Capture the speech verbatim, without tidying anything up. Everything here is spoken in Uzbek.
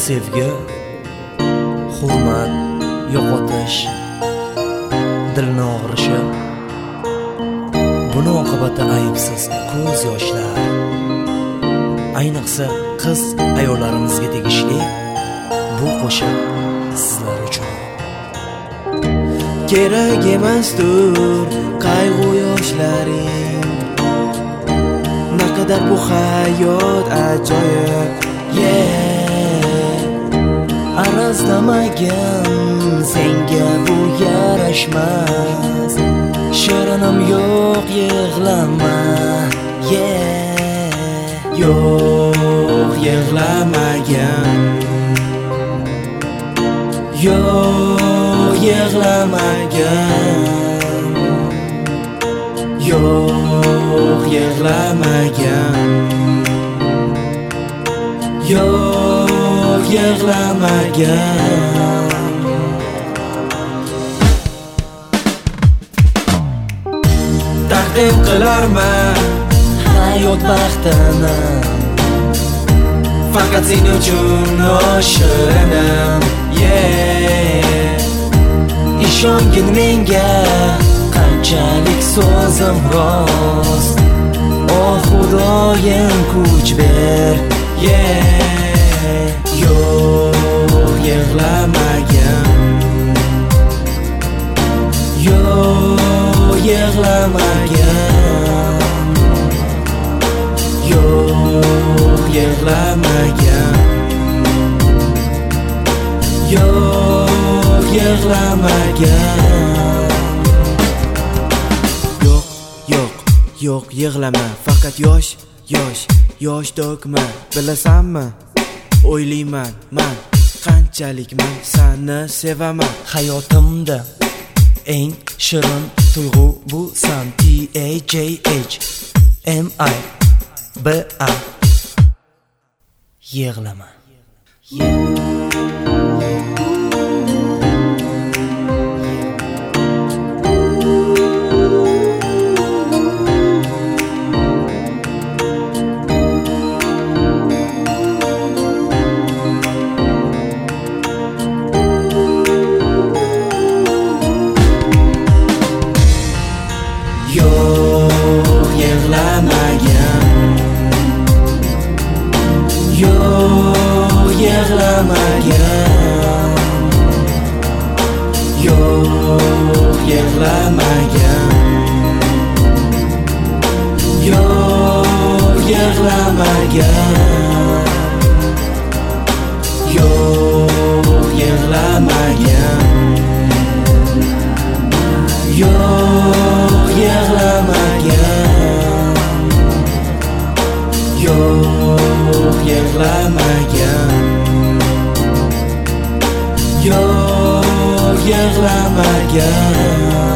sevgi, hurmat yo'qotish, dilni og'rishi, buni oqibati aybsiz ko'z yoshlar. Ayniqsa qiz ayollarimizga tegishli bu qo'shiq sizlar uchun. Kerak emasdir qayg'u yoshlaring, naqadar bu hayot ajoyib, yeah. Arazlamagin senga bu yarashmas, shirinim yo'q yig'lama, yeah. Yo'q yig'lamagin, yo'q yig'lamagin, yo'q yig'lamagin, yo'q yig'lamagin. Taqdim qilarman hayot baxtini, faqat sen uchun oshiraman, yeah. Ishongin menga, qanchalik so'zim rost, oh Xudoyim kuch ber, yeah. Yo'q yig'lamagin, yo'q yig'lamagin, yo'q yig'lamagin, yo'q yig'lamagin. Yo'q, yo'q, yo'q yig'lama, faqat yosh, yosh, yosh to'kma. Bilasanmi? O'ylayman man qanchalik men seni sevaman. Hayotimda eng shirin tuyg'u bu san. T A J H M I B A. Yig'lama. Yo'q yig'lamagin, yo'q yig'lamagin, yo'q yig'lamagin, yo'q yig'lamagin, yo'q yig'lamagin, yo'q yig'lamagin, yo'q yig'lamagin, yo'q yig'lamagin.